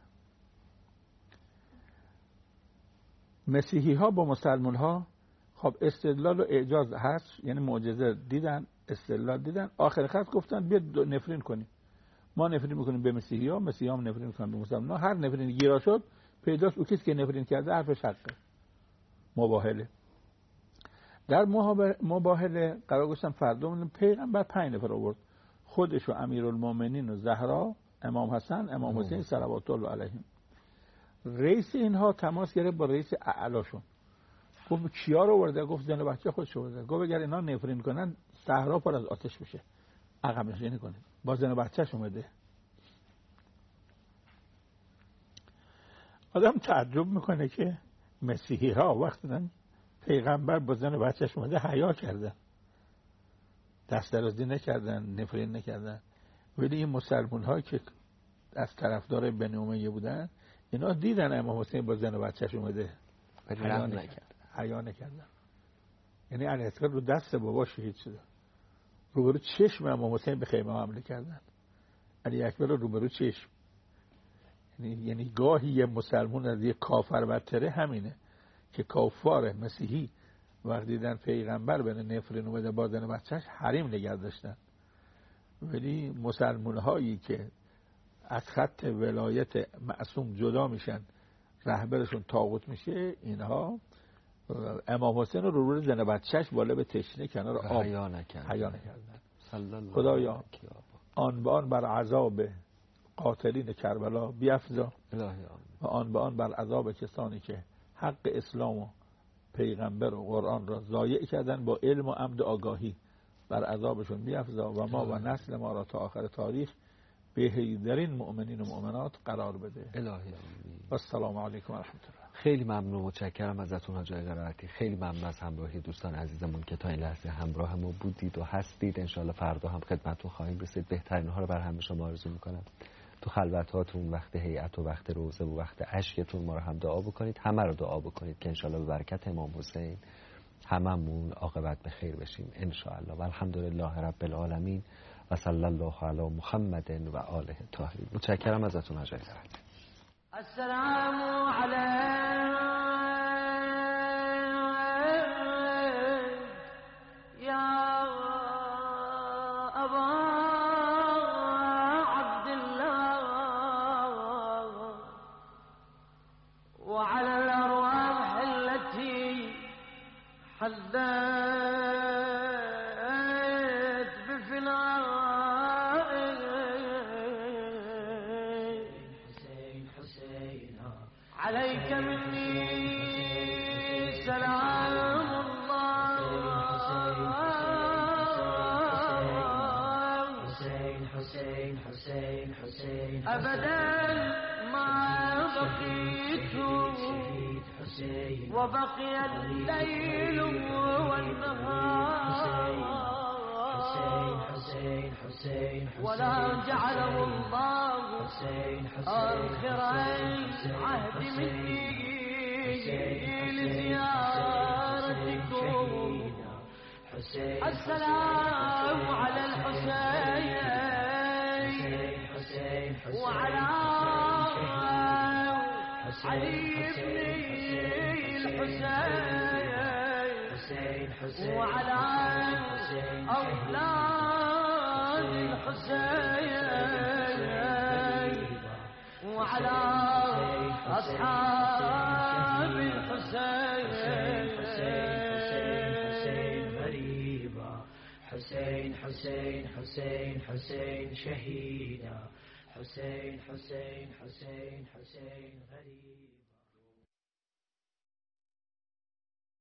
مسیحی ها با مسلمان ها خب استدلال و اعجاز هست، یعنی معجزه دیدن، استدلال دیدن، آخر خط گفتن بیا نفرین کنیم. ما نفرین میکنیم به مسیحی ها، مسیحی هم نفرین میکنن به مسلمان ها. هر نفرین گیرا شد پیداست او کسی که نفرین کرده حرفش حقه. مباهله. در مباهله قرار گذاشتن فردا پیغمبر پنج نفر آورد، خودش و امیرالمومنین و زهرا، امام حسن، امام حسین صلوات الله علیهم. رئیس اینها تماس گرفت با رئیس اعلاشون، گفت کیا رو آورده؟ گفت زن و بچه خودش آورده. گفت اگر اینا نفرین کنن صحرا پر از آتش بشه، عقب نشینی کنید. با زن و بچه‌ش اومده. آدم تعجب میکنه که مسیحی ها وقتی پیغمبر با زن و بچه‌ش اومده حیا کردن، دست درازی نکردن، نفرین نکردن. ولی این مسلمان ها که از طرفدار بنی امیه بودن، اینا دیدن امام حسین با زن و بچه‌ش اومده، حیا نکردن. حیا نکردن. یعنی علی اصغر رو دست بابا شهید شده، روبرو چشم امام حسین به خیمه حمله کردن. علی اکبر رو روبرو چشم. یعنی یعنی گاهی یه مسلمان از یه کافر بدتره همینه که کافار مسیحی وقتی دیدن پیغمبر بین نفرین اومده با زن و بچه‌ش حریم نگه داشتن. ولی مسلمان هایی که از خط ولایت معصوم جدا میشن، رهبرشون طاغوت میشه، اینها امام حسین رو رو زن و بچه‌ش بالا به تشنه کنار آب حیا نکردن. حیا نکردن. خدایا آن به آن بر عذاب قاتلین کربلا بیفزا و آن به آن بر عذاب کسانی که حق اسلام و پیغمبر و قرآن را ضایع کردن با علم و عمد آگاهی، بر عذابشون بیفزا و ما و نسل ما را تا آخر تاریخ بهترین مؤمنین و مؤمنات قرار بده. الهی آمین. السلام علیکم و رحمت الله. خیلی ممنون و متشکرم ازتون حاج قرائتی. خیلی ممنون از همراهی دوستان عزیزمون که تا این لحظه همراه ما بودید و هستید. انشالله فردا هم خدمتتون خواهیم رسید. بهترین ها رو بر همه شما آرزو میکنم. تو خلوتاتون، وقت هیئت و وقت روزه و وقت اشکتون ما رو هم دعا بکنید، همه رو دعا بکنید که انشالله به برکت امام حسین هممون عاقبت به خیر بشیم انشالله. و الحمدلله رب العالمین و صلی الله علی محمد و آله الطاهرین. متشکرم ازتون حاج قرائتی. السلام علیک یا ابا عبدالله وعلى الأرواح التي حدثت بفنائك عليك مني سلام الله حسين حسين حسين حسين أبدا ما بقيت وبقي الليل والنهار حسين حسين حسين ولا جعله الله آخر عهد مني لزيارتكم. السلام على الحسين وعلى علي بن الحسين وعلى أولاد الحسين وعلى أصحاب الحسين. حسين حسين حسين حسين شهيدا. حسين حسين حسين حسين غريب.